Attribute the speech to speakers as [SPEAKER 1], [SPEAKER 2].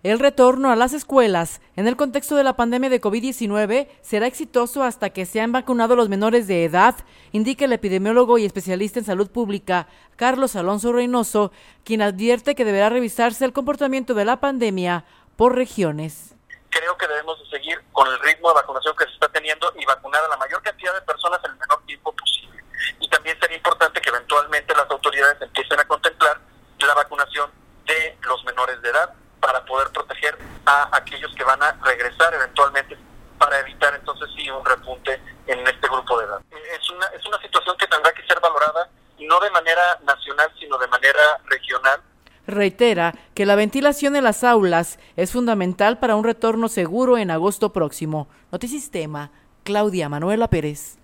[SPEAKER 1] El retorno a las escuelas en el contexto de la pandemia de COVID-19 será exitoso hasta que se han vacunado los menores de edad, indica el epidemiólogo y especialista en salud pública Carlos Alonso Reynoso, quien advierte que deberá revisarse el comportamiento de la pandemia por regiones.
[SPEAKER 2] Creo que debemos de seguir con el ritmo de vacunación que se está teniendo y vacunar a la mayor cantidad de personas en el menor tiempo posible. Y también sería importante que eventualmente las autoridades empiecen a contemplar la vacunación de los menores de edad para poder proteger a aquellos que van a regresar eventualmente, para evitar entonces sí un repunte en este grupo de edad. Es una situación que tendrá que ser valorada no de manera nacional, sino de manera regional.
[SPEAKER 1] Reitera que la ventilación en las aulas es fundamental para un retorno seguro en agosto próximo. Notisistema, Claudia Manuela Pérez.